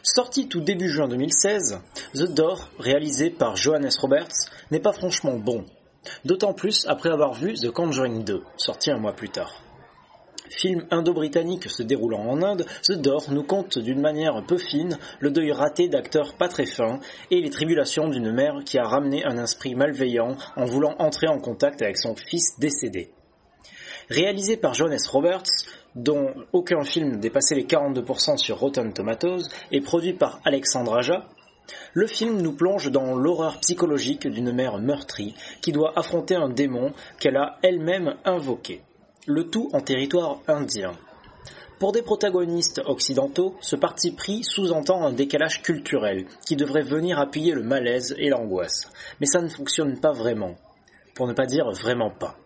Sorti tout début juin 2016, The Door, réalisé par Johannes Roberts, n'est pas franchement bon. D'autant plus après avoir vu The Conjuring 2, sorti un mois plus tard. Film indo-britannique se déroulant en Inde, The Door nous conte d'une manière peu fine le deuil raté d'acteurs pas très fins et les tribulations d'une mère qui a ramené un esprit malveillant en voulant entrer en contact avec son fils décédé. Réalisé par Johannes Roberts, dont aucun film dépassait les 42% sur Rotten Tomatoes, et produit par Alexandre Aja, le film nous plonge dans l'horreur psychologique d'une mère meurtrie qui doit affronter un démon qu'elle a elle-même invoqué, le tout en territoire indien. Pour des protagonistes occidentaux, ce parti pris sous-entend un décalage culturel qui devrait venir appuyer le malaise et l'angoisse, mais ça ne fonctionne pas vraiment, pour ne pas dire vraiment pas.